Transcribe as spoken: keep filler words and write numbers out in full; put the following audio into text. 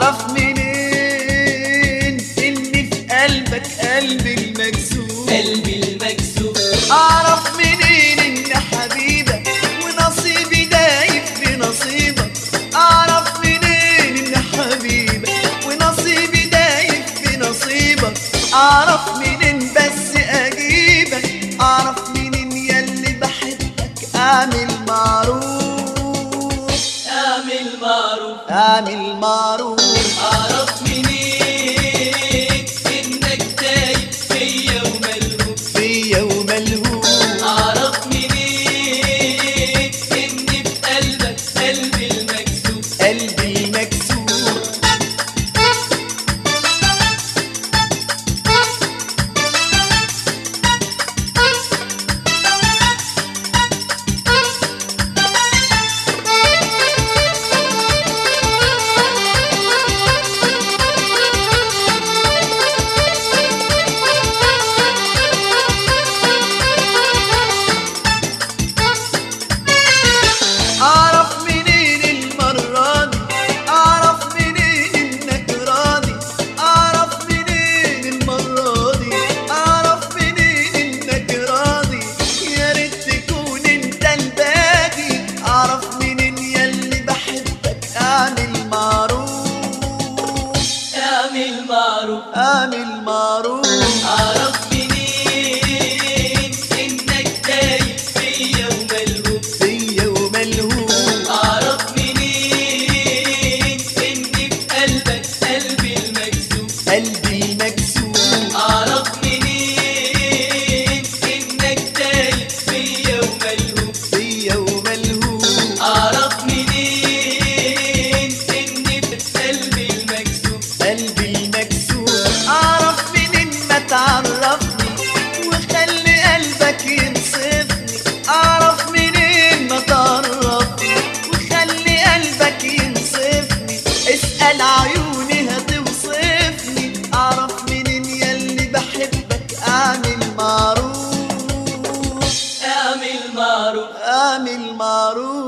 اعرف منين اني في قلبك قلبي المكسور، قلبي المكسور. اعرف منين ان حبيبك ونصيبي دايب في نصيبك، اعرف منين ان حبيبك ونصيبي دايب في نصيبك، اعرف منين بس اجيبك، اعرف منين ياللي بحبك اعمل معروف، اعمل معروف، اعمل معروف. اعرف منين انك تايب فيا وملهوف، فيا وملهوف. اعرف منين اني في قلبك قلبي المكسور، قلبي المكسور. اعرف منين المرة دي، اعرف منين انك راضي، اعرف منين المرة دي، اعرف منين انك راضي، يا ريت تكون انت الباقي، اعرف منين ياللي بحبك اعمل معروف، اعمل معروف، اعمل معروف.